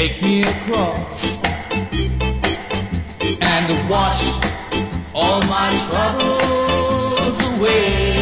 take me across and wash all my troubles away.